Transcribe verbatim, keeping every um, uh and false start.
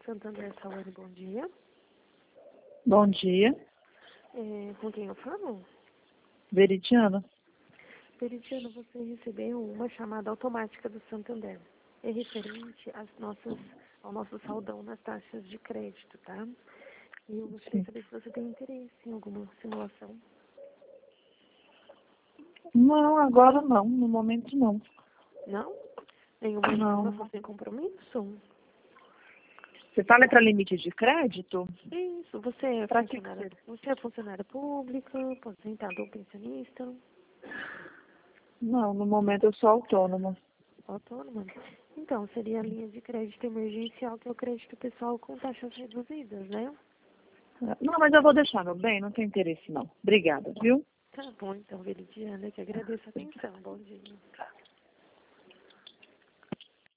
Santander Saúde, bom dia. Bom dia. É, com quem eu falo? Veridiana. Veridiana, você recebeu uma chamada automática do Santander. É referente às nossas, ao nosso saldão nas taxas de crédito, tá? E eu gostaria de saber se você tem interesse em alguma simulação. Não, agora não. No momento não. Não? Nenhuma Não. simulação sem compromisso? Você fala para limite de crédito? Isso, você é Pra que funcionária, que você é funcionária pública, aposentado ou pensionista? Não, no momento eu sou autônoma. Autônoma? Então, seria a linha de crédito emergencial, que é o crédito pessoal com taxas reduzidas, né? Não, mas eu vou deixar, meu bem. Não tem interesse, não. Obrigada, viu? Tá bom, então, Veridiana, que agradeço a atenção. Bom dia.